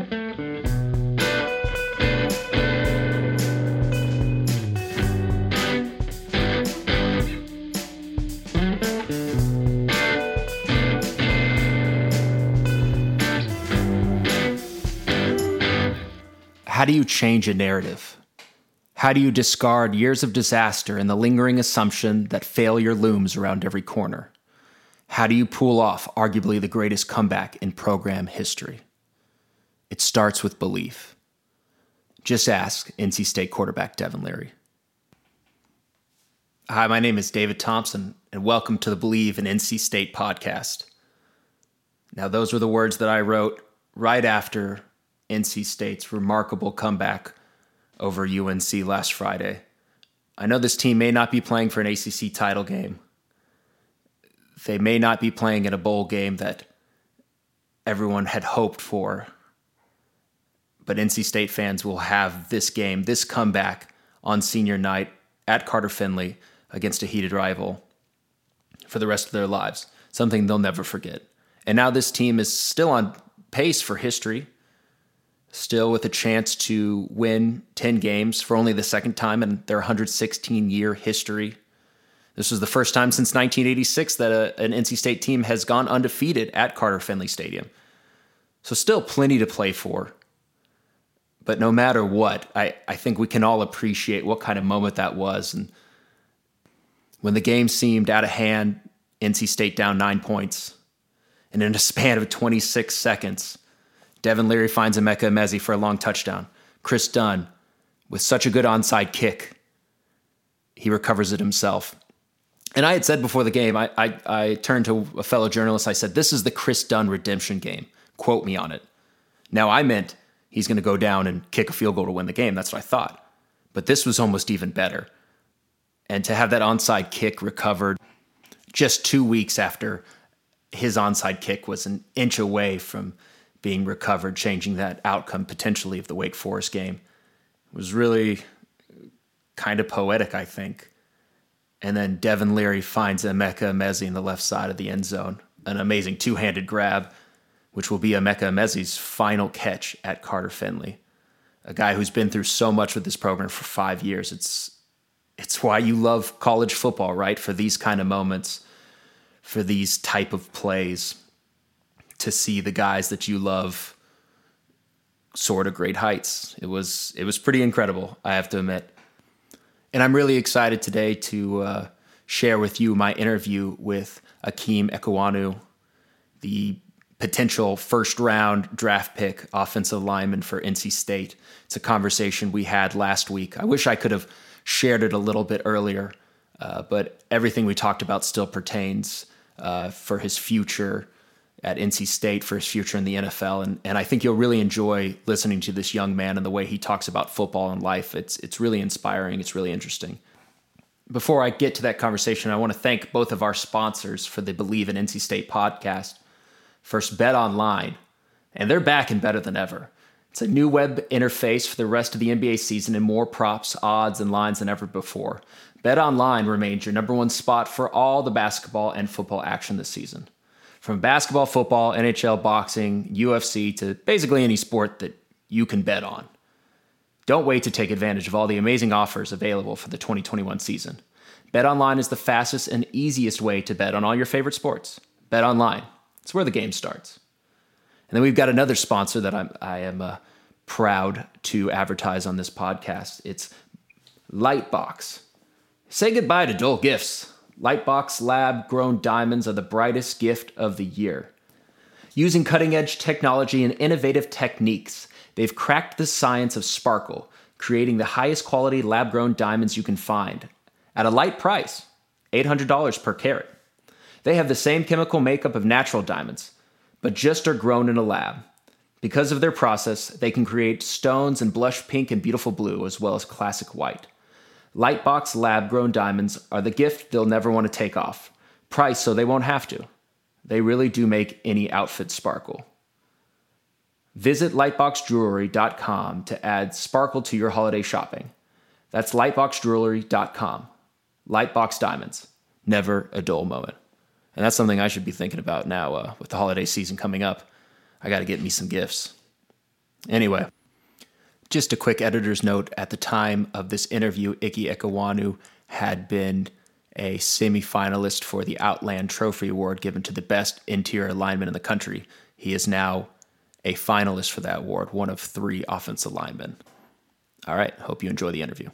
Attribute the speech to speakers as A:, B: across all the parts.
A: How do you change a narrative? How do you discard years of disaster and the lingering assumption that failure looms around every corner? How do you pull off arguably the greatest comeback in program history? It starts with belief. Just ask NC State quarterback Devin Leary. Hi, my name is David Thompson, and welcome to the Believe in NC State podcast. Now, those were the words that I wrote right after NC State's remarkable comeback over UNC last Friday. I know this team may not be playing for an ACC title game. They may not be playing in a bowl game that everyone had hoped for. But NC State fans will have this game, this comeback on senior night at Carter Finley against a heated rival for the rest of their lives, something they'll never forget. And now this team is still on pace for history, still with a chance to win 10 games for only the second time in their 116-year history. This was the first time since 1986 that an NC State team has gone undefeated at Carter Finley Stadium. So still plenty to play for. But no matter what, I think we can all appreciate what kind of moment that was. And when the game seemed out of hand, NC State down 9 points. And in a span of 26 seconds, Devin Leary finds Emeka Emezi for a long touchdown. Chris Dunn, with such a good onside kick, he recovers it himself. And I had said before the game, I turned to a fellow journalist, I said, this is the Chris Dunn redemption game. Quote me on it. Now, I meant he's going to go down and kick a field goal to win the game. That's what I thought. But this was almost even better. And to have that onside kick recovered just 2 weeks after his onside kick was an inch away from being recovered, changing that outcome potentially of the Wake Forest game, was really kind of poetic, I think. And then Devin Leary finds Emeka Emezi in the left side of the end zone. An amazing two-handed grab, which will be Emeka Emezi's final catch at Carter Finley. A guy who's been through so much with this program for 5 years. It's why you love college football, right? For these kind of moments, for these type of plays, to see the guys that you love soar to great heights. It was pretty incredible, I have to admit. And I'm really excited today to share with you my interview with Akeem Ekwonu, the potential first-round draft pick offensive lineman for NC State. It's a conversation we had last week. I wish I could have shared it a little bit earlier, but everything we talked about still pertains for his future at NC State, for his future in the NFL. And I think you'll really enjoy listening to this young man and the way he talks about football and life. It's really inspiring. It's really interesting. Before I get to that conversation, I want to thank both of our sponsors for the Believe in NC State podcast. First, Bet Online, and they're back and better than ever. It's a new web interface for the rest of the NBA season and more props, odds, and lines than ever before. Bet Online remains your number one spot for all the basketball and football action this season. From basketball, football, NHL, boxing, UFC, to basically any sport that you can bet on. Don't wait to take advantage of all the amazing offers available for the 2021 season. BetOnline is the fastest and easiest way to bet on all your favorite sports. BetOnline. It's where the game starts. And then we've got another sponsor that I am proud to advertise on this podcast. It's Lightbox. Say goodbye to dull gifts. Lightbox lab-grown diamonds are the brightest gift of the year. Using cutting-edge technology and innovative techniques, they've cracked the science of sparkle, creating the highest quality lab-grown diamonds you can find at a light price, $800 per carat. They have the same chemical makeup of natural diamonds, but just are grown in a lab. Because of their process, they can create stones in blush pink and beautiful blue, as well as classic white. Lightbox lab-grown diamonds are the gift they'll never want to take off. Priced so they won't have to. They really do make any outfit sparkle. Visit lightboxjewelry.com to add sparkle to your holiday shopping. That's lightboxjewelry.com. Lightbox diamonds. Never a dull moment. And that's something I should be thinking about now with the holiday season coming up. I got to get me some gifts. Anyway, just a quick editor's note. At the time of this interview, Ike Ekwonu had been a semifinalist for the Outland Trophy Award given to the best interior lineman in the country. He is now a finalist for that award, one of 3 offensive linemen. All right, hope you enjoy the interview.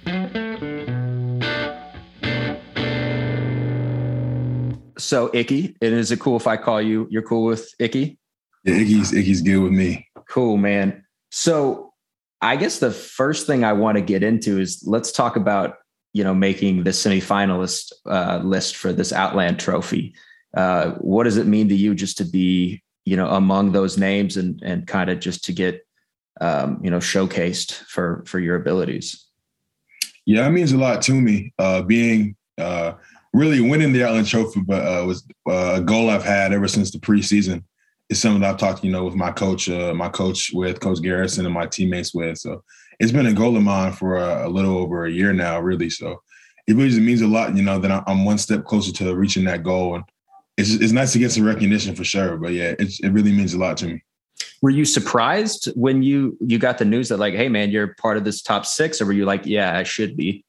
A: So, Icky, is it cool if I call you? You're cool with Icky?
B: Yeah, Icky's good with me.
A: Cool, man. So, I guess the first thing I want to get into is let's talk about, making the semifinalist list for this Outland Trophy. What does it mean to you just to be, among those names and kind of just to get, showcased for your abilities?
B: Yeah, it means a lot to me. Being really winning the Outland Trophy, but was a goal I've had ever since the preseason. It's something that I've talked, with my coach with Coach Garrison and my teammates with. So it's been a goal of mine for a little over a year now, really. So it really means a lot, that I'm one step closer to reaching that goal. And it's nice to get some recognition for sure. But yeah, it really means a lot to me.
A: Were you surprised when you got the news that like, hey man, you're part of this top 6, or were you like, yeah, I should be?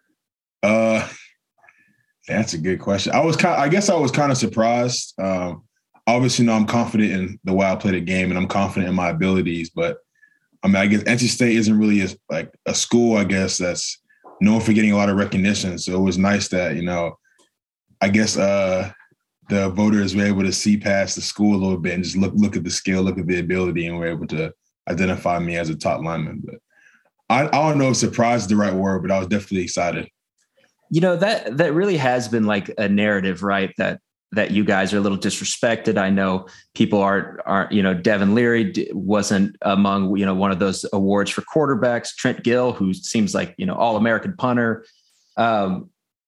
B: That's a good question. I guess I was kind of surprised. Obviously, I'm confident in the way I play the game and I'm confident in my abilities, but I guess NC State isn't really a school, I guess, that's known for getting a lot of recognition. So it was nice that, I guess, the voters were able to see past the school a little bit and just look at the skill, look at the ability, and were able to identify me as a top lineman. But I don't know if surprise is the right word, but I was definitely excited.
A: That really has been like a narrative, right? That you guys are a little disrespected. I know people aren't, Devin Leary wasn't among, one of those awards for quarterbacks. Trent Gill, who seems like, All-American punter. How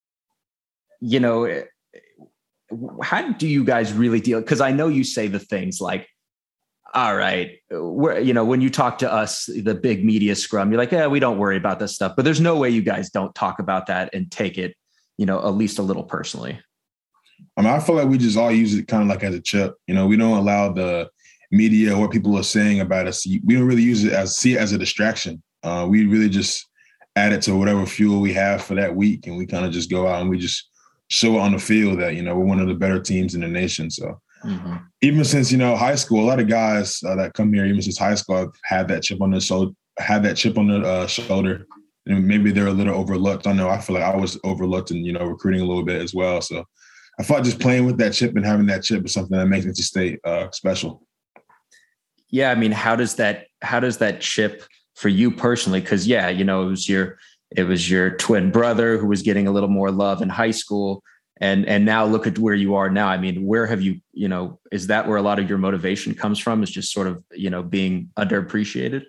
A: do you guys really deal? Because I know you say the things like, all right, when you talk to us, the big media scrum, you're like, yeah, we don't worry about this stuff. But there's no way you guys don't talk about that and take it, at least a little personally.
B: I feel like we just all use it kind of like as a chip. We don't allow the media or what people are saying about us. We don't really see it as a distraction. We really just add it to whatever fuel we have for that week. And we kind of just go out and we just show it on the field that, we're one of the better teams in the nation. So even since, high school, a lot of guys that come here, even since high school, have had that chip on their shoulder, and maybe they're a little overlooked. I know I feel like I was overlooked in, recruiting a little bit as well. So I thought just playing with that chip and having that chip is something that makes NC State special.
A: Yeah. I mean, how does that chip for you personally? Cause yeah, it was your twin brother who was getting a little more love in high school. And now look at where you are now. I mean, where have you, is that where a lot of your motivation comes from, is just sort of, being underappreciated?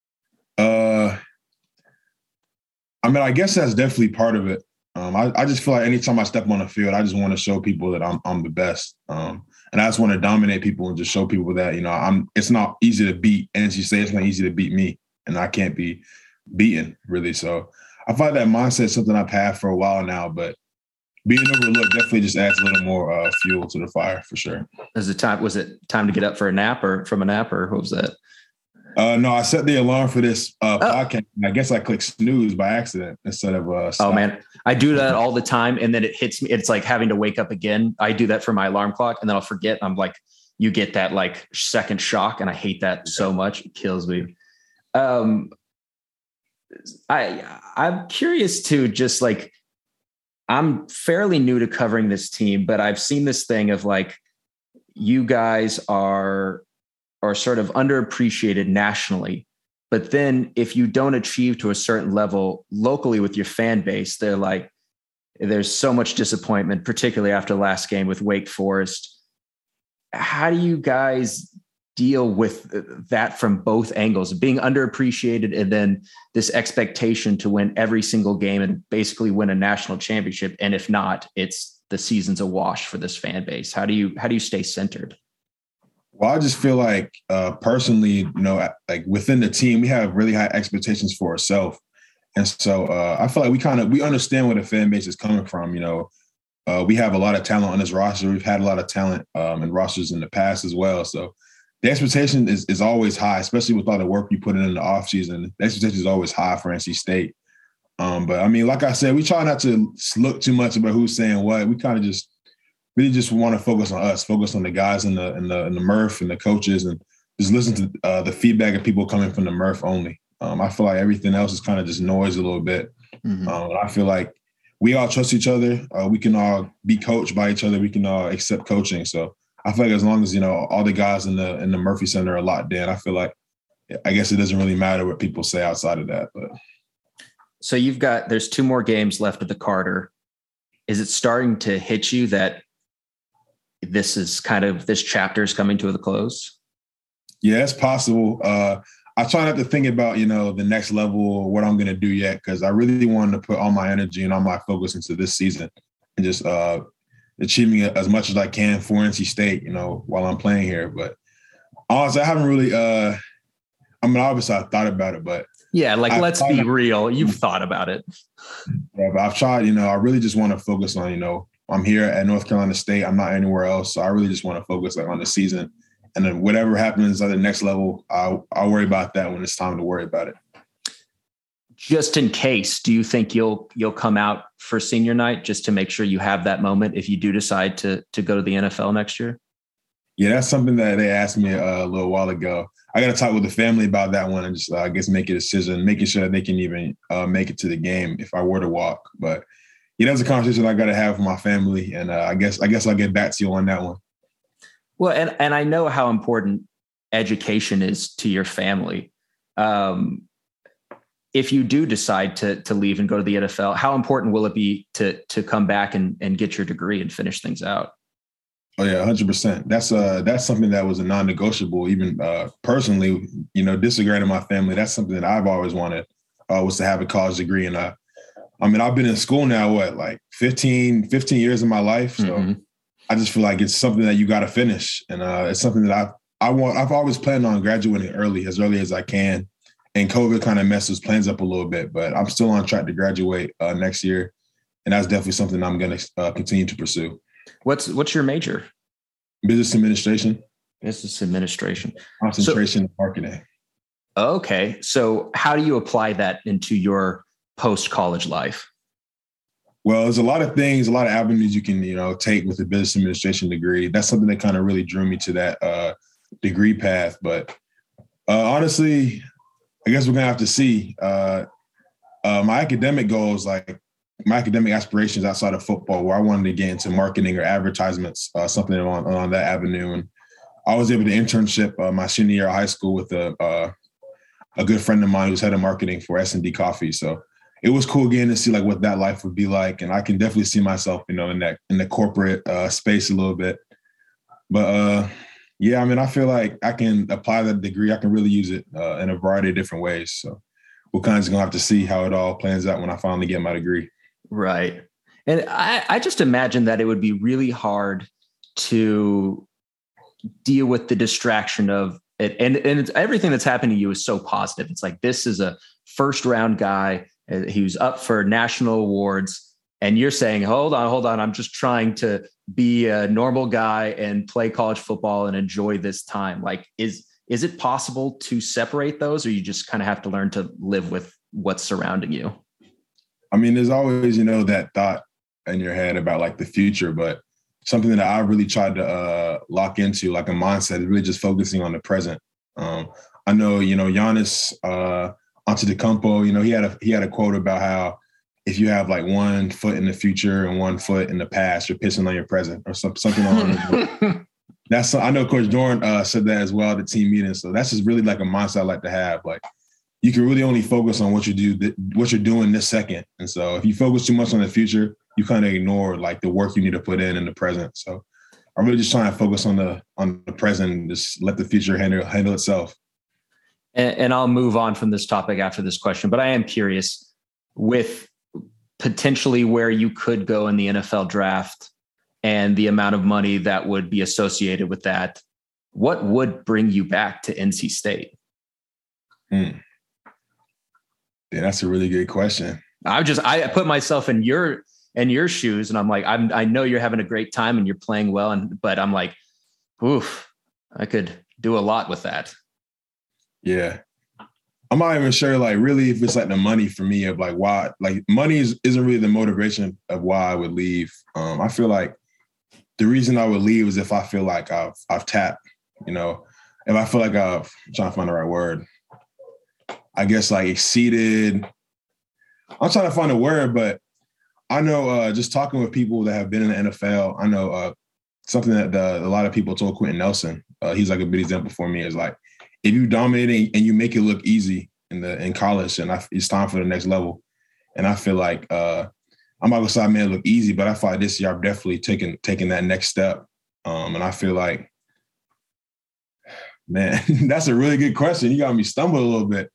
B: I guess that's definitely part of it. I just feel like anytime I step on the field, I just want to show people that I'm the best. And I just want to dominate people and just show people that, it's not easy to beat NC State. It's not easy to beat me, and I can't be beaten really. So I find that mindset is something I've had for a while now, but being overlooked definitely just adds a little more fuel to the fire for sure.
A: Was it time to get up for a nap or from a nap, or what was that?
B: No, I set the alarm for this podcast. I guess I clicked snooze by accident instead of stop.
A: Oh man, I do that all the time, and then it hits me. It's like having to wake up again. I do that for my alarm clock, and then I'll forget. I'm like, you get that like second shock, and I hate that so much. It kills me. I'm curious too, just like, I'm fairly new to covering this team, but I've seen this thing of like, you guys are sort of underappreciated nationally, but then if you don't achieve to a certain level locally with your fan base, they're like, there's so much disappointment, particularly after last game with Wake Forest. How do you guys deal with that from both angles, being underappreciated and then this expectation to win every single game and basically win a national championship? And if not, it's the season's a wash for this fan base. How do you stay centered?
B: Well, I just feel like personally, like within the team, we have really high expectations for ourselves. And so I feel like we understand where the fan base is coming from. We have a lot of talent on this roster. We've had a lot of talent in rosters in the past as well. So the expectation is always high, especially with all the work you put in the offseason. The expectation is always high for NC State. But I mean, like I said, we try not to look too much about who's saying what. We kind of just really just want to focus on us, focus on the guys in the Murph and the coaches, and just listen to the feedback of people coming from the Murph only. I feel like everything else is kind of just noise a little bit. Mm-hmm. I feel like we all trust each other. We can all be coached by each other. We can all accept coaching. So I feel like as long as, all the guys in the Murphy Center are locked in, I feel like, I guess it doesn't really matter what people say outside of that. But
A: so there's 2 more games left of the Carter. Is it starting to hit you that this chapter is coming to the close?
B: Yeah, it's possible. I try not to think about, the next level or what I'm going to do yet, because I really wanted to put all my energy and all my focus into this season and just achieving as much as I can for NC State, while I'm playing here. But honestly, I haven't really obviously I thought about it, but
A: yeah, let's be real. You've thought about it.
B: Yeah, but I've tried, I really just want to focus on, I'm here at North Carolina State. I'm not anywhere else. So I really just want to focus on the season. And then whatever happens at the next level, I'll worry about that when it's time to worry about it.
A: Just in case, do you think you'll come out for senior night just to make sure you have that moment if you do decide to go to the NFL next year?
B: Yeah, that's something that they asked me a little while ago. I got to talk with the family about that one and just, I guess, make a decision, making sure that they can even make it to the game if I were to walk. But yeah, that's a conversation I got to have with my family. And I guess I'll get back to you on that one.
A: Well, and I know how important education is to your family. If you do decide to leave and go to the NFL, how important will it be to come back and get your degree and finish things out?
B: Oh yeah, 100%. That's something that was a non-negotiable. Even personally, disagreeing in my family, that's something that I've always wanted was to have a college degree. And I've been in school now, 15 years of my life. So mm-hmm. I just feel like it's something that you got to finish, and it's something that I've always planned on graduating as early as I can. And COVID kind of messed those plans up a little bit, but I'm still on track to graduate next year, and that's definitely something I'm going to continue to pursue.
A: What's your major?
B: Business administration.
A: Business administration.
B: Concentration in marketing.
A: Okay, so how do you apply that into your post-college life?
B: Well, there's a lot of things, a lot of avenues you can, take with a business administration degree. That's something that kind of really drew me to that degree path. But honestly, I guess we're going to have to see. My academic goals, my academic aspirations outside of football, where I wanted to get into marketing or advertisements, something on that avenue. And I was able to internship my senior year of high school with a good friend of mine who's head of marketing for S&D Coffee. So it was cool getting to see what that life would be like. And I can definitely see myself, in the corporate space a little bit. But yeah, I feel like I can apply that degree. I can really use it in a variety of different ways. So we're kind of just going to have to see how it all plans out when I finally get my degree.
A: Right. And I just imagine that it would be really hard to deal with the distraction of it. And it's, everything that's happened to you is so positive. It's like, this is a first round guy. He was up for national awards, and you're saying, hold on. I'm just trying to be a normal guy and play college football and enjoy this time. Is it possible to separate those, or you just kind of have to learn to live with what's surrounding you?
B: There's always, that thought in your head about the future, but something that I really tried to lock into, a mindset, is really just focusing on the present. I know, Giannis Antetokounmpo, he had a quote about how if you have 1 foot in the future and 1 foot in the past, you're pissing on your present, or something on. I know Coach Dorn said that as well at the team meeting. So that's just really a mindset I like to have. You can really only focus on what you're doing this second. And so if you focus too much on the future, you kind of ignore the work you need to put in the present. So I'm really just trying to focus on the present and just let the future handle itself.
A: And I'll move on from this topic after this question, but I am curious, with potentially where you could go in the NFL draft and the amount of money that would be associated with that, what would bring you back to NC State?
B: Yeah, that's a really good question.
A: I put myself in your shoes, and I'm like, I know you're having a great time and you're playing well, but I'm like, oof, I could do a lot with that.
B: Yeah. I'm not even sure, like, really, if it's like the money for me of like why, like, money isn't really the motivation of why I would leave. I feel like the reason I would leave is if I feel like I've tapped, you know, if I feel like I'm trying to find the right word, I guess, like, exceeded. I'm trying to find a word, but I know just talking with people that have been in the NFL, I know something that a lot of people told Quentin Nelson. He's like a big example for me, is like, if you dominate and you make it look easy in college, and it's time for the next level. And I feel like I'm not gonna say I made it look easy, but I feel like this year I've definitely taken that next step. And I feel like, man, that's a really good question. You got me stumbled a little bit.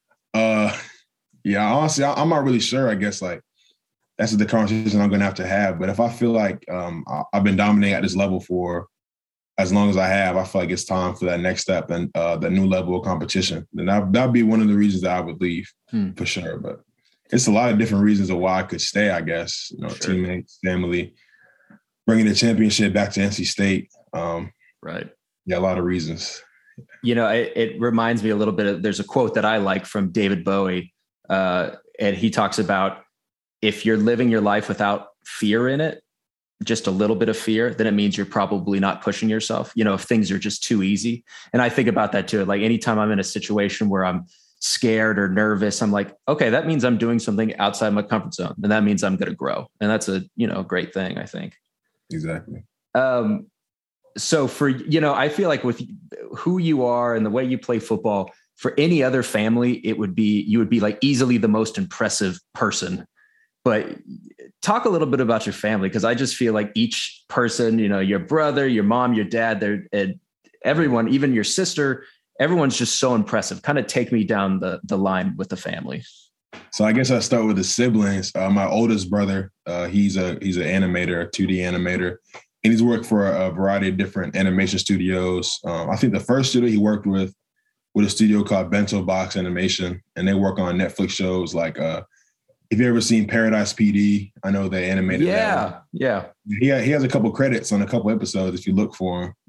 B: Yeah, honestly, I'm not really sure. I guess, like, that's the conversation I'm going to have. But if I feel like I've been dominating at this level for as long as I have, I feel like it's time for that next step and the new level of competition. Then that'd be one of the reasons that I would leave for sure. But it's a lot of different reasons of why I could stay, I guess. You know, sure. Teammates, family, bringing the championship back to NC State.
A: Right.
B: Yeah, a lot of reasons.
A: You know, it reminds me a little bit of, there's a quote that I like from David Bowie, and he talks about, if you're living your life without fear in it, just a little bit of fear, then it means you're probably not pushing yourself. You know, if things are just too easy. And I think about that too. Like, anytime I'm in a situation where I'm scared or nervous, I'm like, okay, that means I'm doing something outside my comfort zone. And that means I'm going to grow. And that's a, great thing, I think.
B: Exactly.
A: So for, I feel like with who you are and the way you play football, for any other family, you would be like easily the most impressive person. But talk a little bit about your family, because I just feel like each person, your brother, your mom, your dad, everyone, even your sister, everyone's just so impressive. Kind of take me down the line with the family.
B: So I guess I'll start with the siblings. My oldest brother, he's an animator, a 2D animator, and he's worked for a variety of different animation studios. I think the first studio he worked with a studio called Bento Box Animation, and they work on Netflix shows like if you ever seen Paradise PD, I know they animated that.
A: Yeah.
B: He has a couple credits on a couple episodes if you look for him.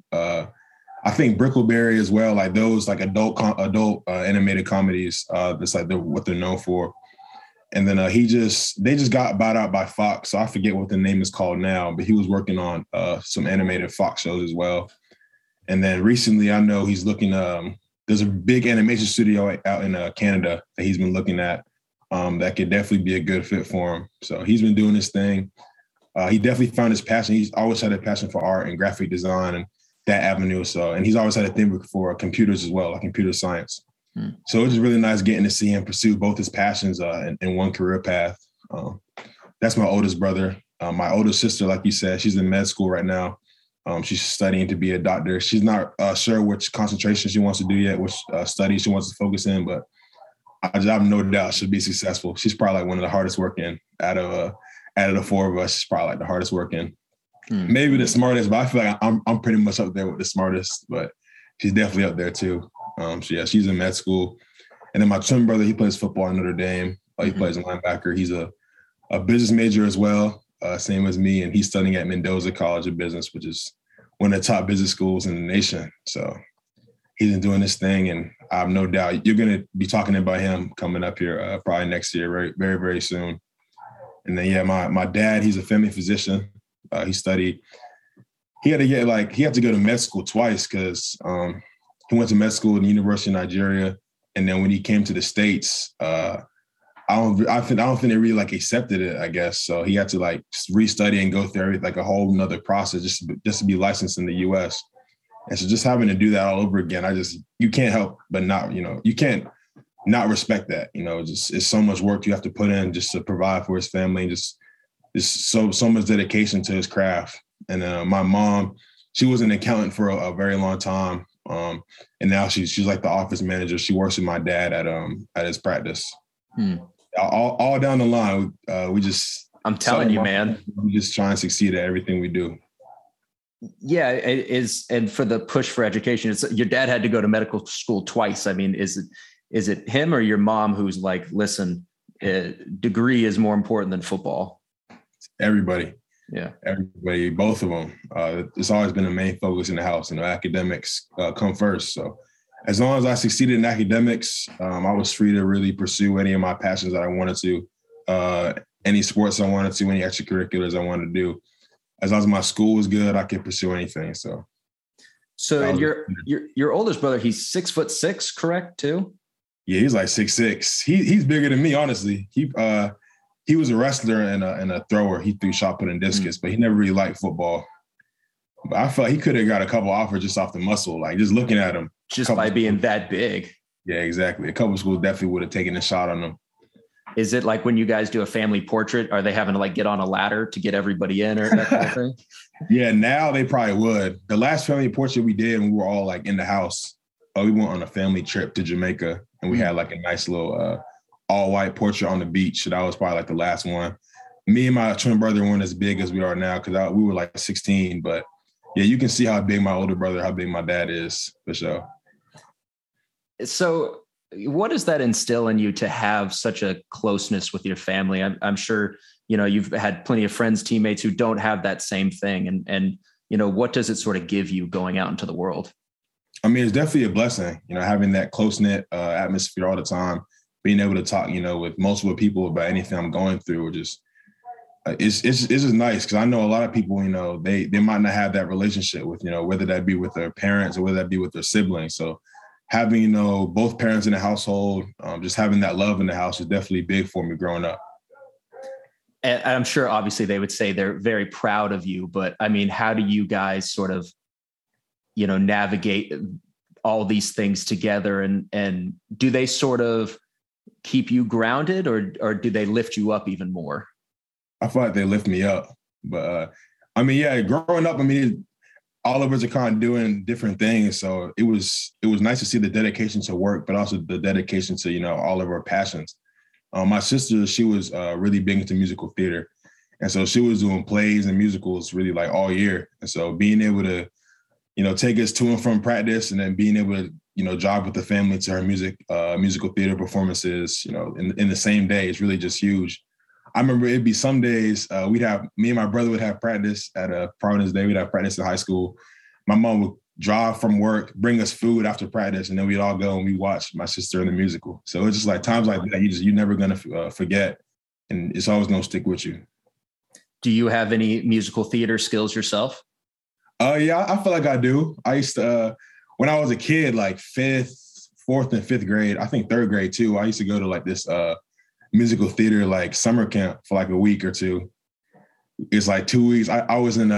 B: I think Brickleberry as well, like those like adult animated comedies. That's like what they're known for. And then they just got bought out by Fox, so I forget what the name is called now. But he was working on some animated Fox shows as well. And then recently, I know he's looking. There's a big animation studio out in Canada that he's been looking at. That could definitely be a good fit for him. So he's been doing this thing. He definitely found his passion. He's always had a passion for art and graphic design and that avenue. So, and he's always had a thing for computers as well, like computer science. So it's just really nice getting to see him pursue both his passions in one career path. That's my oldest brother. My older sister, like you said, she's in med school right now. She's studying to be a doctor. She's not sure which concentration she wants to do yet, which study she wants to focus in, but I have no doubt she'll be successful. She's probably like one of the hardest working out of the four of us. She's probably like the hardest working. Maybe the smartest, but I feel like I'm pretty much up there with the smartest, but she's definitely up there too. So yeah, she's in med school. And then my twin brother, he plays football at Notre Dame. He plays linebacker. He's a business major as well, same as me. And he's studying at Mendoza College of Business, which is one of the top business schools in the nation. So he's been doing this thing, and I have no doubt you're going to be talking about him coming up here probably next year, very, very, very soon. And then, yeah, my dad, he's a family physician. He had to go to med school twice because he went to med school in the University of Nigeria. And then when he came to the States, I don't think they really like accepted it, I guess. So he had to like restudy and go through like a whole nother process just to be licensed in the US. And so just having to do that all over again, you can't help but not, you can't not respect that, just it's so much work you have to put in just to provide for his family, and just so much dedication to his craft. And my mom, she was an accountant for a very long time. And now she's like the office manager. She works with my dad at his practice. All down the line, I'm telling you, man, we just try and succeed at everything we do.
A: Yeah, it is. And for the push for education, your dad had to go to medical school twice. I mean, is it him or your mom who's like, listen, degree is more important than football?
B: Everybody.
A: Yeah.
B: Everybody, both of them. It's always been the main focus in the house. Academics come first. So as long as I succeeded in academics, I was free to really pursue any of my passions that I wanted to, any sports I wanted to, any extracurriculars I wanted to do. As long as my school was good, I could pursue anything. So
A: and your oldest brother, he's 6'6", correct too?
B: Yeah, he's like 6'6". He's bigger than me, honestly. He was a wrestler and a thrower. He threw shot put and discus, but he never really liked football. But I felt he could have got a couple offers just off the muscle, like just looking at him.
A: Just by being that big.
B: Yeah, exactly. A couple of schools definitely would have taken a shot on him.
A: Is it like when you guys do a family portrait, are they having to like get on a ladder to get everybody in or that kind of thing?
B: Yeah, now they probably would. The last family portrait we did when we were all like in the house, we went on a family trip to Jamaica and we had like a nice little all white portrait on the beach. So that was probably like the last one. Me and my twin brother weren't as big as we are now because we were like 16. But yeah, you can see how big my older brother, how big my dad is for sure.
A: So what does that instill in you to have such a closeness with your family? I'm sure, you've had plenty of friends, teammates who don't have that same thing. And what does it sort of give you going out into the world?
B: I mean, it's definitely a blessing, having that close-knit atmosphere all the time, being able to talk, with multiple people about anything I'm going through, or just it's just nice because I know a lot of people, they might not have that relationship with, whether that be with their parents or whether that be with their siblings. So having, both parents in the household, just having that love in the house is definitely big for me growing up.
A: And I'm sure obviously they would say they're very proud of you, but I mean, how do you guys sort of, navigate all these things together and do they sort of keep you grounded or do they lift you up even more?
B: I feel like they lift me up, but I mean, yeah, growing up, I mean, all of us are kind of doing different things. So it was nice to see the dedication to work, but also the dedication to, all of our passions. My sister, she was really big into musical theater. And so she was doing plays and musicals really like all year. And so being able to, take us to and from practice and then being able to, drive with the family to her musical theater performances, in the same day is really just huge. I remember it'd be some days me and my brother would have practice at a Providence Day. We'd have practice in high school. My mom would drive from work, bring us food after practice, and then we'd all go and we watch my sister in the musical. So it's just like times like that you're never gonna forget, and it's always gonna stick with you.
A: Do you have any musical theater skills yourself?
B: Yeah, I feel like I do. I used to when I was a kid, like fourth and fifth grade, I think third grade too. I used to go to like this musical theater like summer camp for like a week or two. It's like 2 weeks. I was in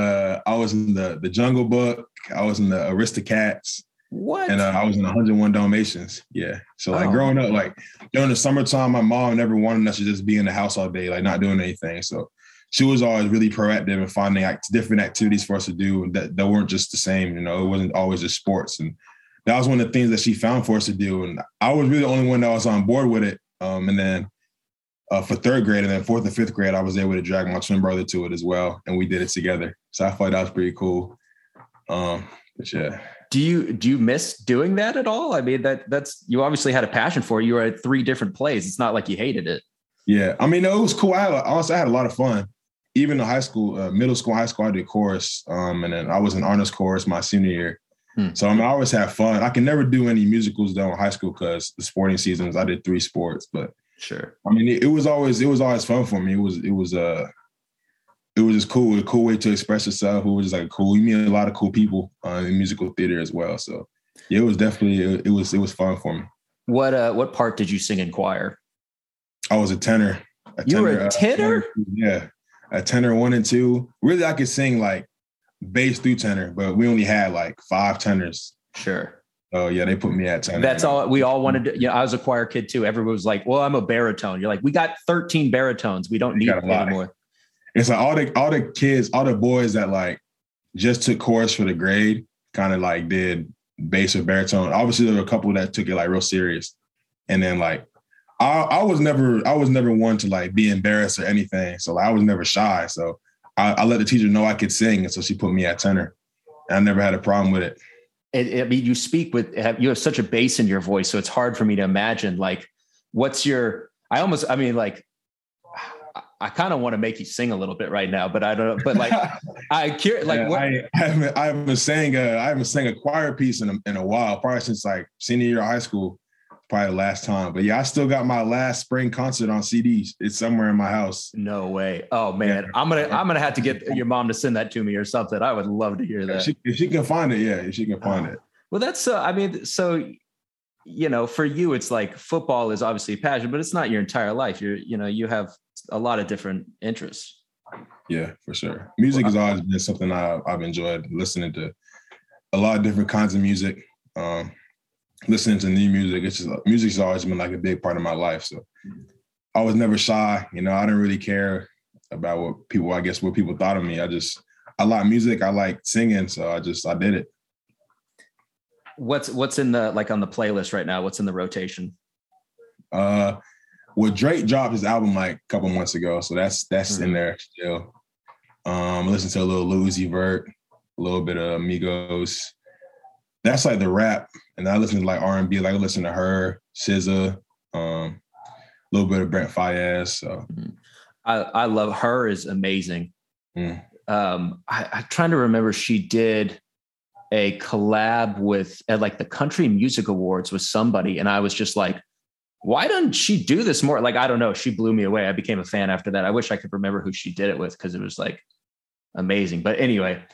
B: the Jungle Book. I was in the Aristocats.
A: What?
B: And I was in 101 Dalmatians. Yeah. So like growing up, like during the summertime, my mom never wanted us to just be in the house all day, like not doing anything. So she was always really proactive in finding different activities for us to do that weren't just the same. It wasn't always just sports. And that was one of the things that she found for us to do. And I was really the only one that was on board with it. And then for third grade and then fourth and fifth grade, I was able to drag my twin brother to it as well. And we did it together. So I thought that was pretty cool. But yeah.
A: Do you miss doing that at all? I mean, that's you obviously had a passion for it. You were at 3 different plays. It's not like you hated it. Yeah.
B: I mean, no, it was cool. Honestly, I had a lot of fun. Even in high school, middle school, high school, I did chorus. And then I was in honors chorus my senior year. So I mean, I always have fun. I can never do any musicals though in high school because the sporting seasons, I did 3 sports, but
A: sure.
B: I mean, it was always fun for me. It was just cool. A cool way to express yourself. It was just like cool. You meet a lot of cool people in musical theater as well. So yeah, it was definitely, it was fun for me.
A: What part did you sing in choir?
B: I was a tenor.
A: You were a tenor?
B: Yeah. A tenor 1 and 2. Really, I could sing like bass through tenor, but we only had like 5 tenors.
A: Sure.
B: Oh yeah, they put me at tenor.
A: That's all we all wanted to, I was a choir kid too. Everyone was like, well, I'm a baritone. You're like, we got 13 baritones. We don't need anymore.
B: It's like all the kids, all the boys that like just took chorus for the grade kind of like did bass or baritone. Obviously there were a couple that took it like real serious. And then like I was never one to like be embarrassed or anything. So like, I was never shy. So I let the teacher know I could sing. And so she put me at tenor. And I never had a problem with it.
A: I mean, you speak you have such a bass in your voice. So it's hard for me to imagine like, I I kind of want to make you sing a little bit right now, but I don't know. But like, I curious, like, what?
B: I haven't sang a choir piece in a while, probably since like senior year of high school, probably the last time. But yeah, I still got my last spring concert on CDs. It's somewhere in my house.
A: No way. Oh man, I'm gonna have to get your mom to send that to me or something. I would love to hear that.
B: If she can find it, yeah, if she can find it.
A: Well, that's I mean, so for you, it's like football is obviously a passion, but it's not your entire life. You have a lot of different interests.
B: Yeah, for sure. Music has always been something I've enjoyed, listening to a lot of different kinds of music, listening to new music. It's just music's always been like a big part of my life. So I was never shy. I didn't really care about what people thought of me. I like music. I like singing. So I did it.
A: What's in the, like on the playlist right now? What's in the rotation?
B: Well, Drake dropped his album like a couple months ago, so that's in there still. Listen to a little Lil Uzi Vert, a little bit of Migos. That's like the rap, and I listen to like R&B. Like I listen to her, SZA, a little bit of Brent Faiyaz. So
A: I love her. Is amazing. I'm trying to remember. She did a collab at like the Country Music Awards with somebody, and I was just like, why doesn't she do this more? Like, I don't know. She blew me away. I became a fan after that. I wish I could remember who she did it with, because it was like amazing. But anyway,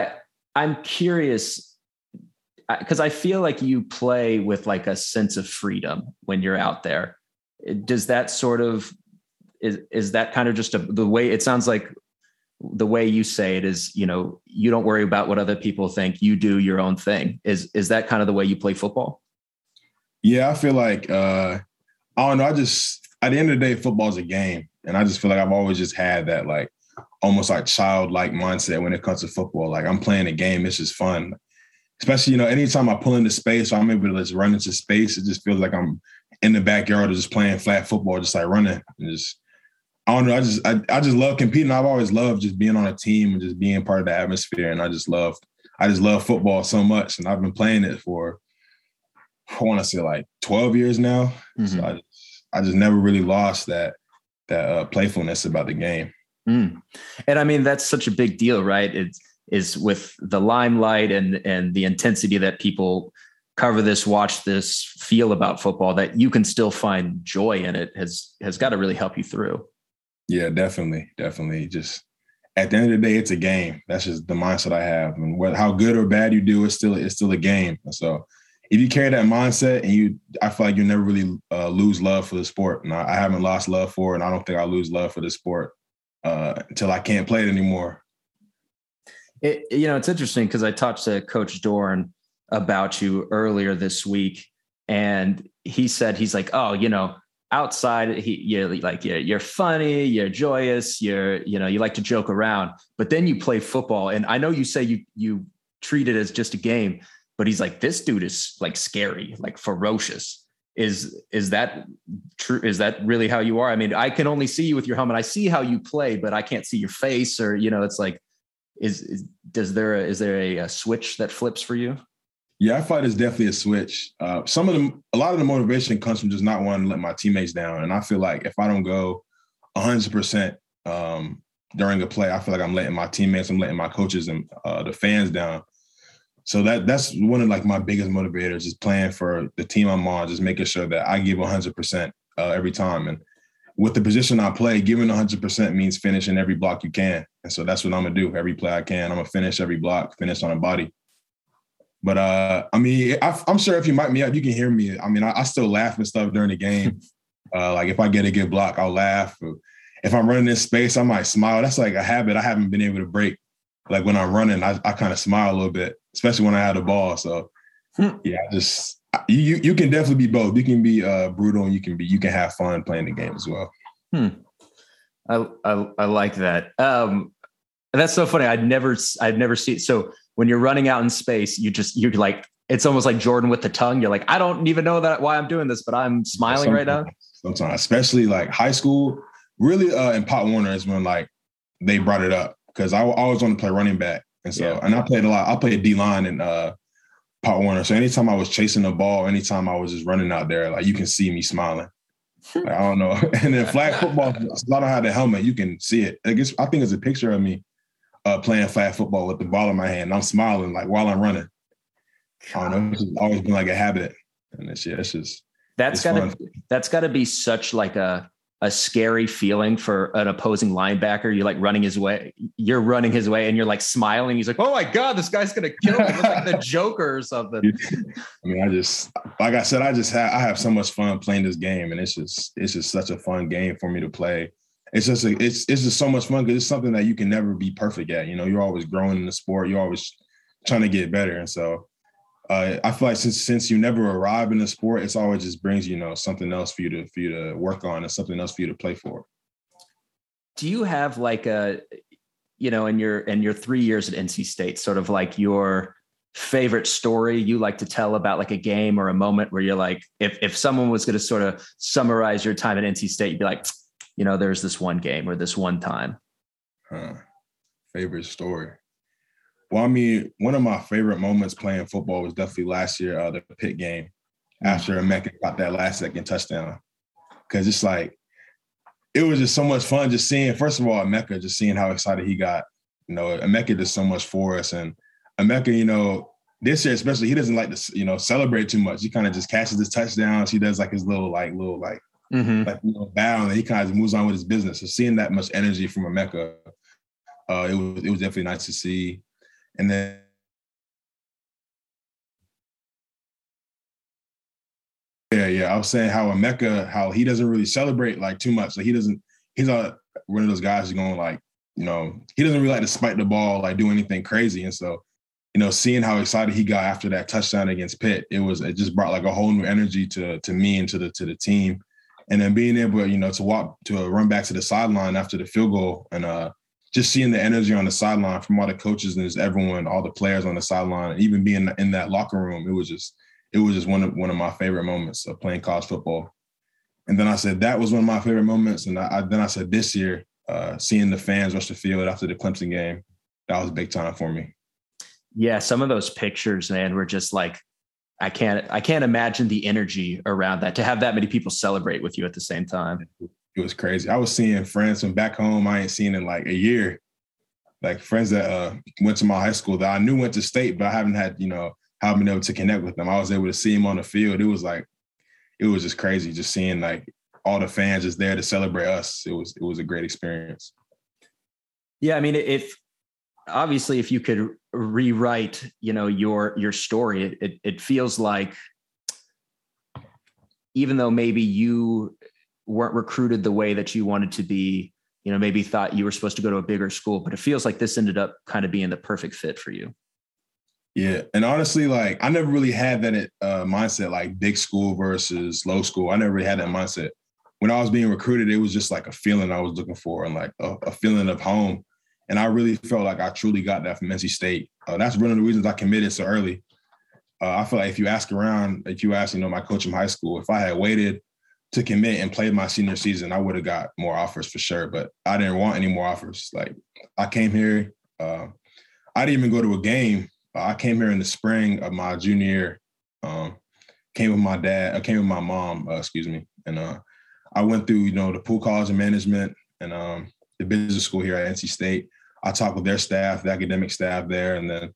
A: I'm curious, because I feel like you play with like a sense of freedom when you're out there. Does that sort of, is that kind of just the way it sounds like? The way you say it is, you don't worry about what other people think. You do your own thing. Is that kind of the way you play football?
B: Yeah, I feel like, I don't know. At the end of the day, football is a game. And I just feel like I've always just had that like almost like childlike mindset when it comes to football. Like I'm playing a game. It's just fun. Especially, anytime I pull into space or I'm able to just run into space, it just feels like I'm in the backyard or just playing flat football, just like running. And I don't know. I just love competing. I've always loved just being on a team and just being part of the atmosphere. And I just love football so much. And I've been playing it for, I want to say like 12 years now. Mm-hmm. So I just never really lost that playfulness about the game.
A: Mm. And I mean, that's such a big deal, right? It is with the limelight and the intensity that people cover this, watch this, feel about football, that you can still find joy in it has got to really help you through.
B: Yeah, definitely. Just at the end of the day, it's a game. That's just the mindset I have. And how good or bad you do, it's still a game. So if you carry that mindset, and I feel like you never really lose love for the sport. And I haven't lost love for it, and I don't think I'll lose love for the sport until I can't play it anymore.
A: It's interesting because I talked to Coach Dorn about you earlier this week, and he said, he's like, oh, outside, you're funny, you're joyous, you like to joke around, but then you play football. And I know you say you treat it as just a game, but he's like, this dude is like scary, like ferocious. Is that true? Is that really how you are? I mean, I can only see you with your helmet. I see how you play, but I can't see your face, or, it's like, is there a switch that flips for you?
B: Yeah, I fight is definitely a switch. A lot of the motivation comes from just not wanting to let my teammates down. And I feel like if I don't go 100% during a play, I feel like I'm letting my teammates, I'm letting my coaches and the fans down. So that's one of like my biggest motivators, is playing for the team I'm on, just making sure that I give 100% every time. And with the position I play, giving 100% means finishing every block you can. And so that's what I'm going to do. Every play I can, I'm going to finish every block, finish on a body. But, I mean, I'm sure if you mic me up, you can hear me. I mean, I still laugh and stuff during the game. Like if I get a good block, I'll laugh. If I'm running in space, I might smile. That's like a habit I haven't been able to break. Like when I'm running, I kind of smile a little bit, especially when I have the ball. So, yeah, you can definitely be both. You can be brutal, and you can have fun playing the game as well.
A: I like that. That's so funny. I'd never seen it. So when you're running out in space, you're like, it's almost like Jordan with the tongue. You're like, I don't even know why I'm doing this, but I'm smiling right now.
B: Sometimes, especially like high school, really in Pop Warner is when like they brought it up, because I always want to play running back. And so, and I played a lot. I played D-line in Pop Warner. So anytime I was chasing the ball, anytime I was just running out there, like you can see me smiling. Like, I don't know. And then flag football, I don't have the helmet. You can see it. I think it's a picture of me playing flag football with the ball in my hand. I'm smiling like while I'm running. I don't know. It's always been like a habit. And it's just
A: that's gotta be such like a scary feeling for an opposing linebacker. You're like running his way. You're running his way and you're like smiling. He's like, oh my God, this guy's going to kill me. It's like the Joker or something.
B: I mean, like I said, I have so much fun playing this game, and it's just such a fun game for me to play. It's just so much fun because it's something that you can never be perfect at. You're always growing in the sport. You're always trying to get better. And so I feel like since you never arrive in the sport, it's always just brings, something else for you to work on and something else for you to play for.
A: Do you have like in your 3 years at NC State, sort of like your favorite story you like to tell about like a game or a moment where you're like, if someone was going to sort of summarize your time at NC State, you'd be like, there's this one game or this one time.
B: Favorite story. Well, I mean, one of my favorite moments playing football was definitely last year, the Pitt game, after Emeka got that last second touchdown. Because it's like, it was just so much fun just seeing, first of all, Emeka, just seeing how excited he got. Emeka did so much for us. And Emeka, this year especially, he doesn't like to, celebrate too much. He kind of just catches his touchdowns. He does like his little bow, and he kind of moves on with his business. So seeing that much energy from Emeka, it was definitely nice to see. And then I was saying how Emeka, how he doesn't really celebrate like too much. Like he's one of those guys who's going like, he doesn't really like to spike the ball, like do anything crazy. And so, seeing how excited he got after that touchdown against Pitt, it just brought like a whole new energy to me and to the team. And then being able, to run back to the sideline after the field goal and just seeing the energy on the sideline from all the coaches and just everyone, all the players on the sideline, and even being in that locker room, it was just one of my favorite moments of playing college football. And then I said that was one of my favorite moments. And then I said this year, seeing the fans rush the field after the Clemson game, that was big time for me.
A: Yeah, some of those pictures, man, were just like, I can't imagine the energy around that, to have that many people celebrate with you at the same time.
B: It was crazy. I was seeing friends from back home I ain't seen in like a year, like friends that went to my high school that I knew went to state, but I haven't had, haven't been able to connect with them. I was able to see them on the field. It was just crazy just seeing like all the fans just there to celebrate us. It was a great experience.
A: Yeah, I mean, if you could rewrite, your story, it feels like even though maybe you weren't recruited the way that you wanted to be, maybe thought you were supposed to go to a bigger school, but it feels like this ended up kind of being the perfect fit for you.
B: Yeah. And honestly, like I never really had that mindset, like big school versus low school. I never really had that mindset. When I was being recruited, it was just like a feeling I was looking for and like a feeling of home. And I really felt like I truly got that from NC State. That's one of the reasons I committed so early. I feel like if you ask, my coach in high school, if I had waited to commit and played my senior season, I would have got more offers for sure. But I didn't want any more offers. Like I came here, I didn't even go to a game. I came here in the spring of my junior year. Came with my dad. I came with my mom. And I went through, the Poole College of Management and the business school here at NC State. I talked with their staff, the academic staff there, and then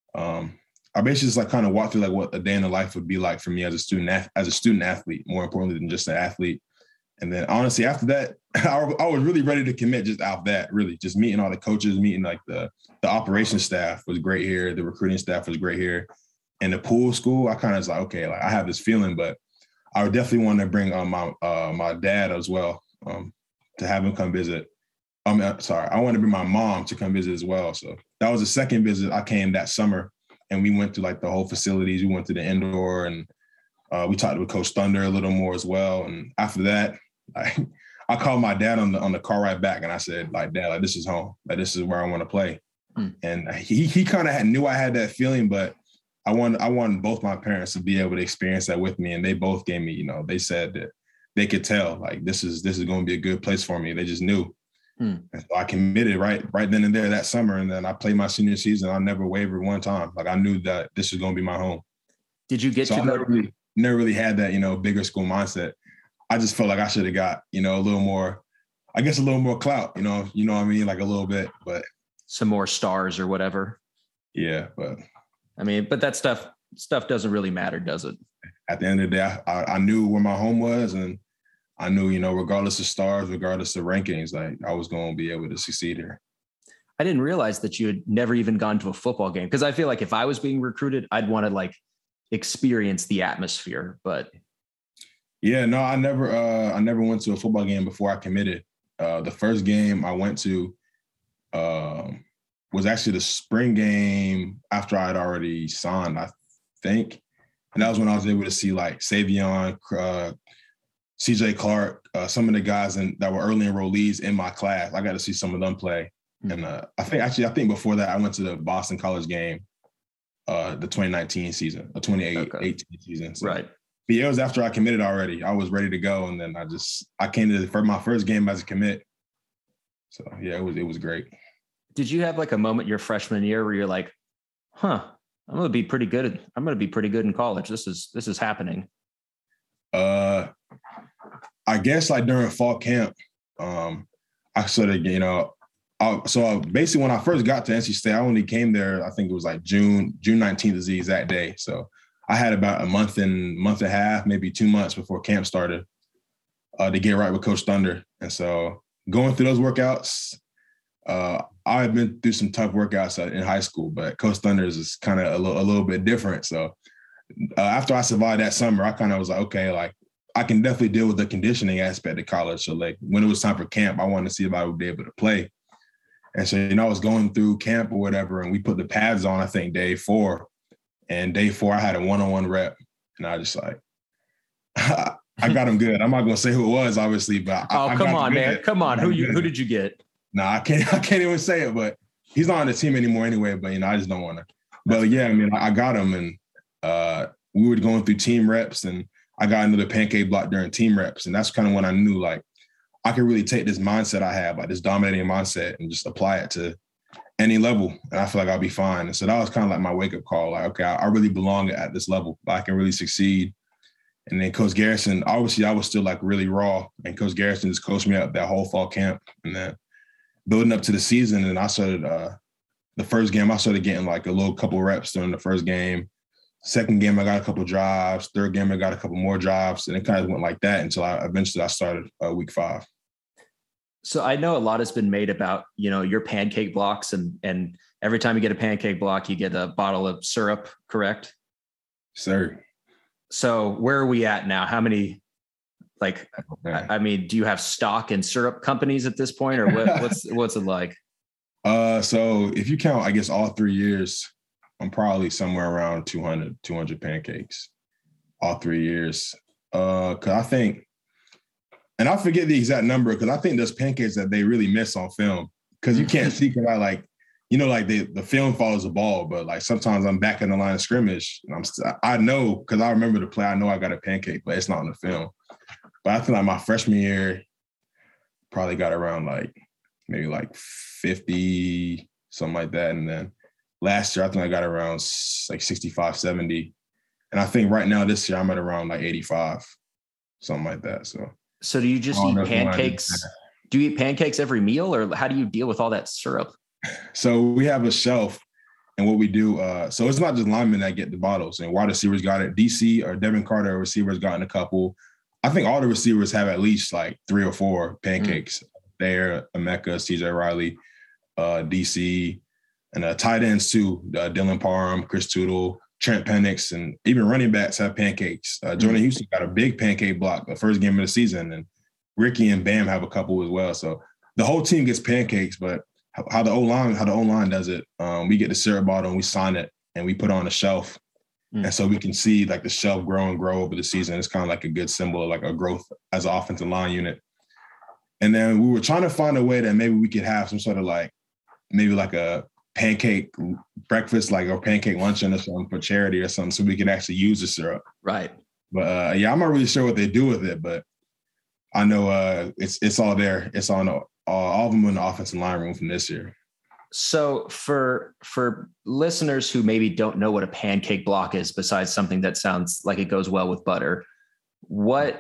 B: I basically just like kind of walked through like what a day in the life would be like for me as a student athlete, more importantly than just an athlete. And then honestly, after that, I was really ready to commit just out that, really just meeting all the coaches, meeting like the operations staff was great here. The recruiting staff was great here. And the Poole school, I kind of was like, okay, like I have this feeling, but I would definitely want to bring my dad as well to have him come visit. I want to bring my mom to come visit as well. So that was the second visit I came that summer. And we went to like the whole facilities. We went to the indoor and we talked with Coach Thunder a little more as well. And after that, I called my dad on the car ride back and I said, like, Dad, like this is home. Like this is where I want to play. And he kind of knew I had that feeling, but I wanted both my parents to be able to experience that with me. And they both gave me, they said that they could tell like this is going to be a good place for me. They just knew. And so I committed right then and there that summer. And then I played my senior season. I never wavered one time. Like I knew that this was going to be my home.
A: Did you get
B: to go? Never really had that, bigger school mindset. I just felt like I should have got, a little more, I guess a little more clout, you know what I mean? Like a little bit, but
A: some more stars or whatever.
B: Yeah, but
A: I mean, but that stuff doesn't really matter, does it?
B: At the end of the day, I knew where my home was, and I knew, regardless of stars, regardless of rankings, like I was going to be able to succeed here.
A: I didn't realize that you had never even gone to a football game, because I feel like if I was being recruited, I'd want to like experience the atmosphere. But
B: yeah, no, I never went to a football game before I committed. The first game I went to was actually the spring game after I had already signed, I think. And that was when I was able to see like Savion, CJ Clark, some of the guys that were early enrollees in my class. I got to see some of them play. And I think before that, I went to the Boston College game, the 2019 season, the 2018 season. So.
A: Right.
B: But yeah, it was after I committed already. I was ready to go. And then I came to my first game as a commit. So yeah, it was great.
A: Did you have like a moment your freshman year where you're like, I'm going to be pretty good. I'm going to be pretty good in college. This is happening.
B: I guess like during fall camp, I sort of, so basically when I first got to NC State, I only came there, I think it was like June 19th is the exact day. So I had about a month and a half, maybe 2 months before camp started to get right with Coach Thunder. And so going through those workouts, I've been through some tough workouts in high school, but Coach Thunder's is kind of a little bit different. So after I survived that summer, I kind of was like, okay, like I can definitely deal with the conditioning aspect of college. So like when it was time for camp, I wanted to see if I would be able to play. And so, I was going through camp or whatever, and we put the pads on, I think day 4. And day 4, I had a one-on-one rep, and I just like, I got him good. I'm not going to say who it was, obviously, but
A: come on, man. Come on. Who did you get?
B: No, I can't even say it, but he's not on the team anymore anyway, but, I just don't want to. But, yeah, I mean, I got him, and we were going through team reps, and I got into the pancake block during team reps, and that's kind of when I knew, like, I could really take this mindset I have, like this dominating mindset, and just apply it to any level, and I feel like I'll be fine. And so that was kind of like my wake-up call, like, okay, I really belong at this level. I can really succeed. And then Coach Garrison, obviously I was still, like, really raw, and Coach Garrison just coached me up that whole fall camp. And then building up to the season, and I started the first game, I started getting like a couple reps during the first game. Second game, I got a couple drives. Third game, I got a couple more drives, and it kind of went like that until I eventually started week 5.
A: So I know a lot has been made about, your pancake blocks, and every time you get a pancake block, you get a bottle of syrup, correct?
B: Sir.
A: So where are we at now? How many, like, okay. I mean, do you have stock in syrup companies at this point, or what's it like?
B: So if you count, I guess all 3 years, I'm probably somewhere around 200 pancakes, all 3 years. Cause I think, and I forget the exact number, because I think there's pancakes that they really miss on film, because you can't see, because I like, the film follows the ball, but like sometimes I'm back in the line of scrimmage, and I know, because I remember the play, I know I got a pancake, but it's not on the film. But I feel like my freshman year probably got around like maybe like 50, something like that. And then last year, I think I got around like 65, 70. And I think right now this year I'm at around like 85, something like that. So
A: do you just eat pancakes? Do you eat pancakes every meal, or how do you deal with all that syrup?
B: So we have a shelf, and what we do, so it's not just linemen that get the bottles, and wide receivers got it. DC or Devin Carter, receivers, gotten a couple. I think all the receivers have at least like 3 or 4 pancakes. There, Emeka, CJ Riley, DC, and tight ends too. Dylan Parham, Chris Tootle, Trent Penix, and even running backs have pancakes. Jordan Houston got a big pancake block the first game of the season, and Ricky and Bam have a couple as well. So the whole team gets pancakes, but how the O-line does it, we get the syrup bottle and we sign it and we put it on a shelf. And so we can see like the shelf grow and grow over the season. It's kind of like a good symbol of like a growth as an offensive line unit. And then we were trying to find a way that maybe we could have some sort of like, maybe like a pancake breakfast, like, or pancake luncheon or something for charity or something, so we could actually use the syrup.
A: Right.
B: But yeah, I'm not really sure what they do with it, but I know it's all there. It's on all of them in the offensive line room from this year.
A: So for listeners who maybe don't know what a pancake block is, besides something that sounds like it goes well with butter, what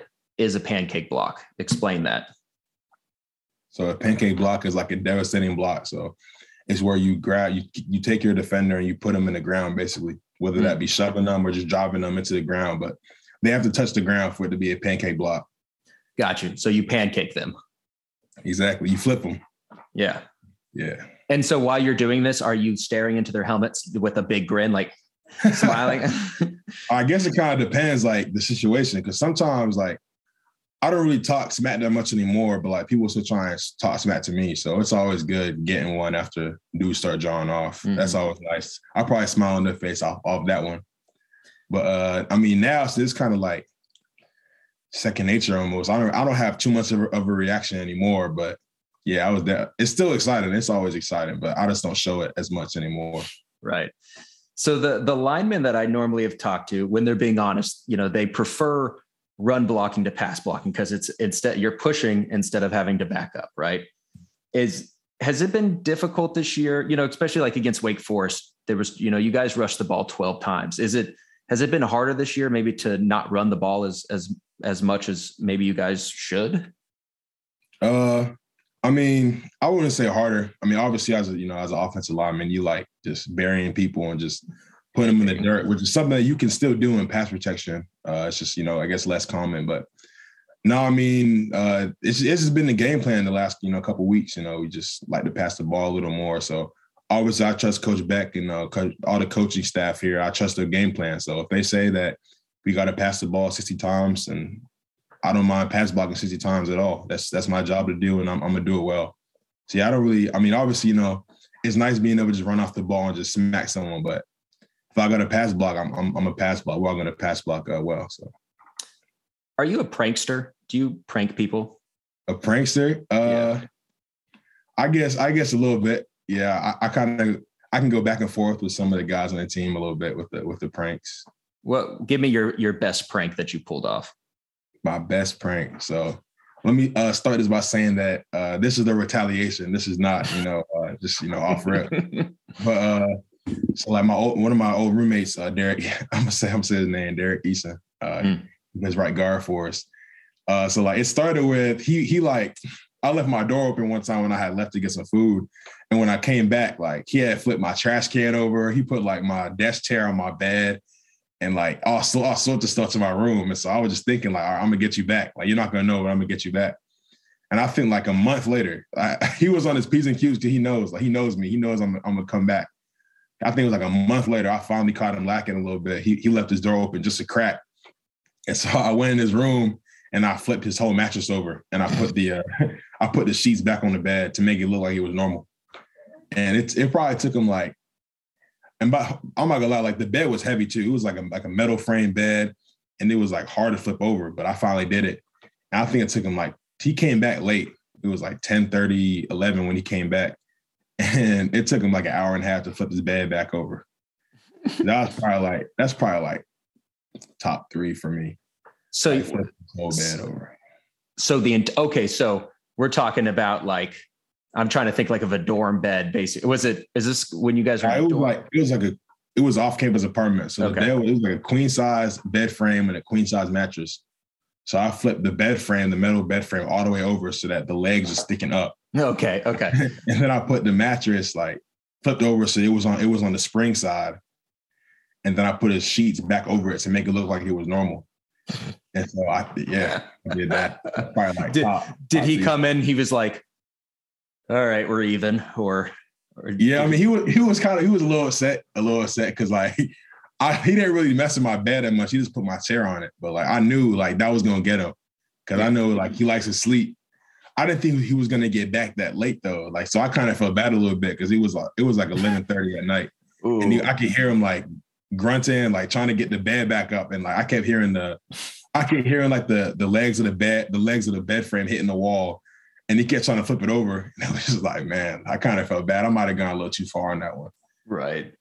A: is a pancake block? Explain that.
B: So a pancake block is like a devastating block. So it's where you take your defender and you put them in the ground, basically, whether that be shoving them or just driving them into the ground. But they have to touch the ground for it to be a pancake block.
A: Got you. So you pancake them.
B: Exactly. You flip them.
A: Yeah.
B: Yeah.
A: And so while you're doing this, are you staring into their helmets with a big grin, like smiling?
B: I guess it kind of depends, like the situation, because sometimes like I don't really talk smack that much anymore, but like people still try and talk smack to me. So it's always good getting one after dudes start drawing off. Mm-hmm. That's always nice. I'll probably smile on their face off that one. But I mean, now so it's kind of like second nature almost. I don't have too much of a reaction anymore, but yeah, I was there. It's still exciting. It's always exciting, but I just don't show it as much anymore.
A: Right. So the linemen that I normally have talked to, when they're being honest, they prefer run blocking to pass blocking because it's instead you're pushing instead of having to back up. Right. Has it been difficult this year? Especially like against Wake Forest, there was, you guys rushed the ball 12 times. Has it been harder this year, maybe to not run the ball as much as maybe you guys should?
B: I mean, I wouldn't say harder. I mean, obviously, as an offensive lineman, you like just burying people and just putting them in the dirt, which is something that you can still do in pass protection. It's just, I guess less common. But no, I mean, it's just been the game plan the last, couple of weeks. We just like to pass the ball a little more. So obviously, I trust Coach Beck and all the coaching staff here. I trust their game plan. So if they say that we got to pass the ball 60 times, and I don't mind pass blocking 60 times at all. That's my job to do, and I'm gonna do it well. See, I don't really. I mean, obviously, it's nice being able to just run off the ball and just smack someone. But if I got a pass block, I'm a pass block. We're all gonna pass block well. So,
A: are you a prankster? Do you prank people?
B: A prankster? Yeah. I guess a little bit. Yeah, I can go back and forth with some of the guys on the team a little bit with the pranks.
A: Well, give me your best prank that you pulled off.
B: My best prank. So let me start this by saying that this is the retaliation. This is not, just off rip. But so like one of my old roommates, Derek. I'm gonna say his name, Derek Eason. He was right guard for us. So like it started with he like I left my door open one time when I had left to get some food, and when I came back, like he had flipped my trash can over. He put like my desk chair on my bed. And like all sorts of stuff to my room. And so I was just thinking like, all right, I'm gonna get you back. Like, you're not gonna know, but I'm gonna get you back. And I think like a month later, he was on his P's and Q's because he knows me. He knows I'm gonna come back. I think it was like a month later, I finally caught him lacking a little bit. He left his door open just a crack. And so I went in his room and I flipped his whole mattress over and I put the sheets back on the bed to make it look like it was normal. And it probably took him like, I'm not gonna lie, like the bed was heavy too. It was like a metal frame bed, and it was like hard to flip over. But I finally did it. And I think it took him he came back late. It was like 10:30, 11 when he came back, and it took him like an hour and a half to flip his bed back over. That's probably like top 3 for me.
A: So
B: you flipped his whole bed over.
A: So so we're talking about like. I'm trying to think like of a dorm bed, basically. Is this when you guys were?
B: It was off-campus apartment. So
A: okay.
B: It was like a queen size bed frame and a queen size mattress. So I flipped the bed frame, the metal bed frame, all the way over so that the legs are sticking up.
A: Okay.
B: And then I put the mattress like flipped over so it was on the spring side. And then I put his sheets back over it to make it look like it was normal. And so I did that. Probably like
A: did he come in? He was like, all right, we're even. Or
B: yeah, I mean, he was a little upset because like he didn't really mess with my bed that much. He just put my chair on it, but like I knew like that was gonna get him because I know like he likes to sleep. I didn't think he was gonna get back that late though. Like so, I kind of felt bad a little bit because it was like 11:30 at night, and I could hear him like grunting, like trying to get the bed back up, and like I kept hearing like the legs of the bed frame hitting the wall. And he kept trying to flip it over. And I was just like, man, I kind of felt bad. I might have gone a little too far on that one.
A: Right.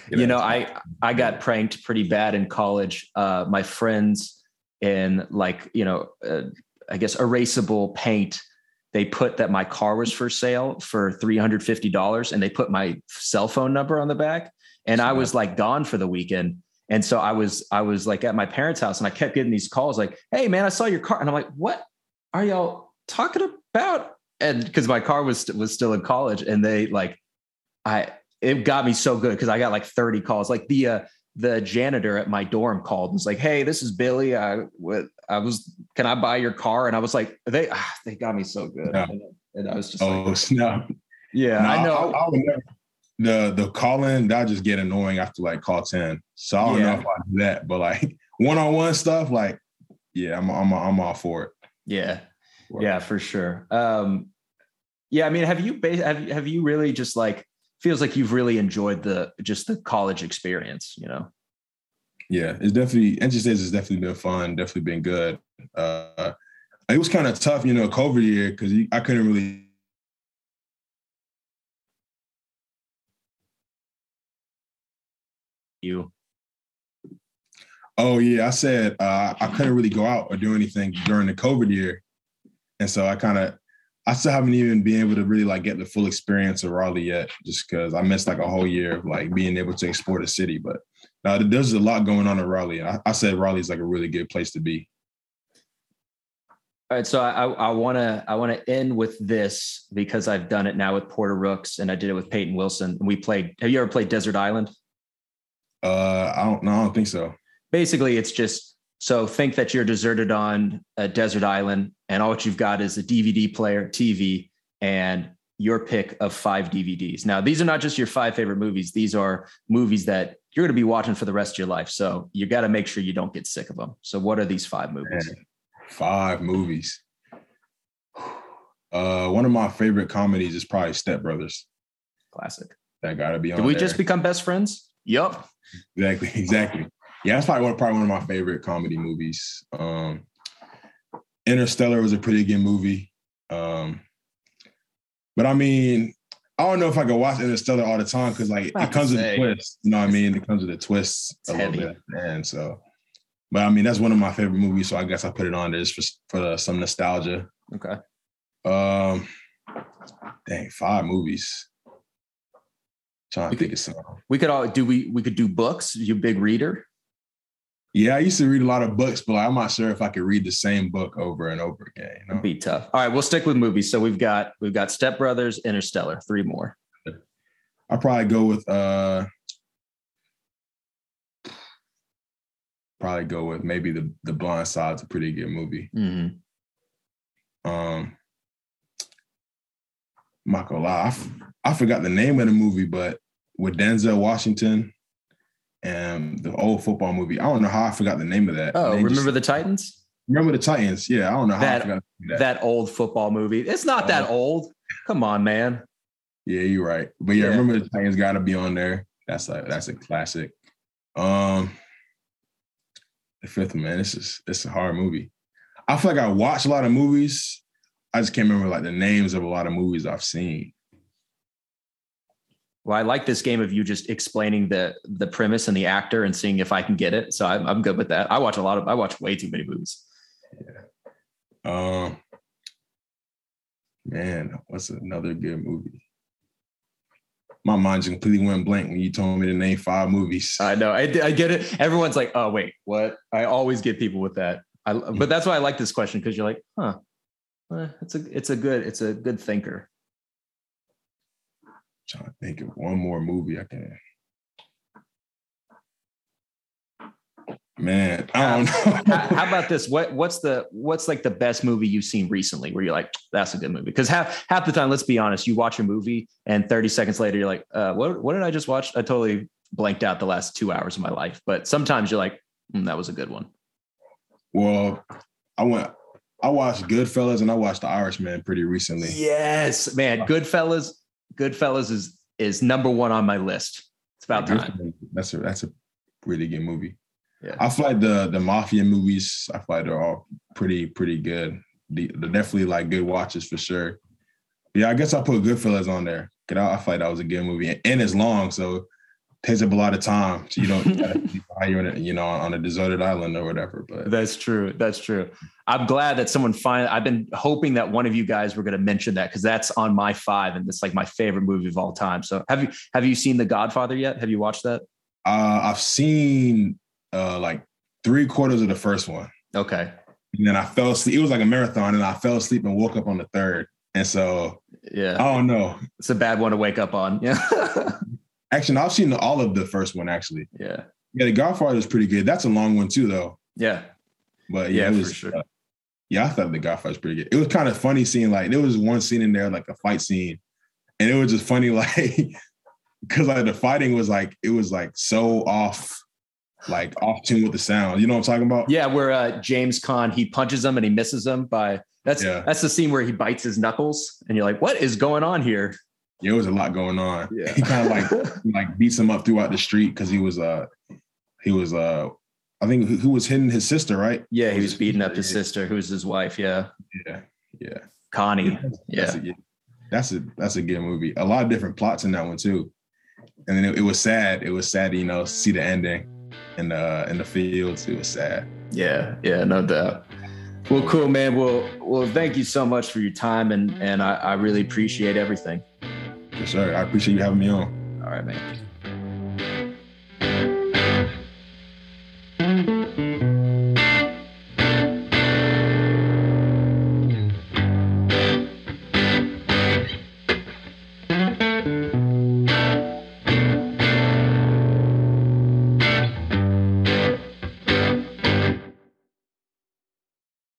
A: I got pranked pretty bad in college. My friends in like, I guess erasable paint, they put that my car was for sale for $350 and they put my cell phone number on the back. And I was like gone for the weekend. And so I was like at my parents' house and I kept getting these calls like, hey man, I saw your car. And I'm like, what are y'all talking about? And because my car was still in college, and they like, it got me so good because I got like 30 calls. Like the janitor at my dorm called and was like, hey, this is Billy. Can I buy your car? And I was like, they got me so good.
B: Yeah.
A: And I was just
B: snap.
A: Yeah,
B: no,
A: I know.
B: I would never, the calling, that just get annoying after like call 10. So I don't know if I do that, but like one-on-one stuff, like, yeah, I'm all for it.
A: Yeah. Yeah, for sure. Yeah. I mean, have you really just like, feels like you've really enjoyed the college experience, you know?
B: Yeah, it's definitely, NC State has definitely been fun, definitely been good. It was kind of tough, you know, COVID year, because I couldn't really.
A: You.
B: Oh yeah, I said I couldn't really go out or do anything during the COVID year, and so I still haven't even been able to really like get the full experience of Raleigh yet, just because I missed like a whole year of like being able to explore the city. But now there's a lot going on in Raleigh. I said Raleigh is like a really good place to be.
A: All right, so I want to end with this because I've done it now with Porter Rooks and I did it with Peyton Wilson. We played. Have you ever played Desert Island?
B: I don't think so.
A: Basically, it's just, so think that you're deserted on a desert island, and all what you've got is a DVD player, TV, and your pick of 5 DVDs. Now, these are not just your 5 favorite movies. These are movies that you're going to be watching for the rest of your life. So you got to make sure you don't get sick of them. So what are these 5 movies?
B: Man, 5 movies. One of my favorite comedies is probably Step Brothers.
A: Classic.
B: That got to be on.
A: Did we just become best friends? Yup.
B: Exactly. Yeah, that's probably one of my favorite comedy movies. Interstellar was a pretty good movie. But I mean, I don't know if I could watch Interstellar all the time because like it comes with a twist. You know what I mean? It comes with a twist a little bit. And so, but I mean, that's one of my favorite movies. So I guess I put it on there just for some nostalgia.
A: Okay.
B: Dang, 5 movies. Trying to think of some.
A: We could do books. You a big reader?
B: Yeah, I used to read a lot of books, but I'm not sure if I could read the same book over and over again. You know?
A: It'd be tough. All right, we'll stick with movies. So we've got Step Brothers, Interstellar, 3 more.
B: I'll probably go with maybe the Blind Side's a pretty good movie.
A: Mm-hmm.
B: I'm not gonna lie, I forgot the name of the movie, but with Denzel Washington and the old football movie. I don't know how I forgot the name of that.
A: Oh, Remember the Titans?
B: Remember the Titans? Yeah, I don't know how I forgot
A: that old football movie. It's not that old. Come on, man.
B: Yeah, you're right. But yeah, Remember the Titans got to be on there. That's a classic. The 5th man, it's a hard movie. I feel like I watch a lot of movies. I just can't remember like the names of a lot of movies I've seen.
A: Well, I like this game of you just explaining the premise and the actor and seeing if I can get it. So I'm good with that. I watch way too many movies.
B: Yeah. Man, what's another good movie? My mind just completely went blank when you told me to name 5 movies.
A: I know. I get it. Everyone's like, oh, wait, what? I always get people with that. But that's why I like this question, because you're like, huh, it's a good thinker.
B: Trying to think of one more movie I can. Man, I don't know.
A: How about this? What's like the best movie you've seen recently where you're like, that's a good movie? Because half the time, let's be honest, you watch a movie and 30 seconds later you're like, what did I just watch? I totally blanked out the last 2 hours of my life. But sometimes you're like, that was a good one.
B: Well, I watched Goodfellas and I watched The Irishman pretty recently.
A: Yes, man. Goodfellas is number 1 on my list. It's about time.
B: That's a really good movie.
A: Yeah.
B: I feel like the mafia movies, I feel like they're all pretty good. They're definitely like good watches for sure. But yeah, I guess I put Goodfellas on there. I feel like that was a good movie. And it's long, so it takes up a lot of time. So you don't you're on a deserted island or whatever. But
A: That's true. I'm glad that I've been hoping that one of you guys were going to mention that, because that's on my 5 and it's like my favorite movie of all time. So have you seen The Godfather yet? Have you watched that?
B: I've seen like 3/4 of the first one.
A: Okay.
B: And then I fell asleep. It was like a marathon, and I fell asleep and woke up on the third. And so,
A: yeah,
B: I don't know.
A: It's a bad one to wake up on. Yeah.
B: Actually, I've seen all of the first one, actually.
A: Yeah.
B: Yeah, The Godfather is pretty good. That's a long one, too, though.
A: Yeah.
B: But yeah, it was,
A: for sure.
B: I thought The Godfather was pretty good. It was kind of funny seeing, like, there was one scene in there, like a fight scene. And it was just funny, like, because like the fighting was like, it was like so off tune with the sound. You know what I'm talking about?
A: Yeah, where James Caan, he punches him and he misses him by that's the scene where he bites his knuckles and you're like, what is going on here?
B: Yeah, it was a lot going on.
A: Yeah.
B: He kind of like beats him up throughout the street because he was I think who was hitting his sister, right?
A: Yeah, he was beating up his sister, who's his wife. Yeah.
B: Yeah.
A: Connie.
B: That's a good movie. A lot of different plots in that one too. And then it was sad. It was sad to, see the ending in the fields. It was sad.
A: Yeah, no doubt. Well, cool, man. Well, thank you so much for your time, and I really appreciate everything.
B: Yes, sir. I appreciate you having me on.
A: All right, man.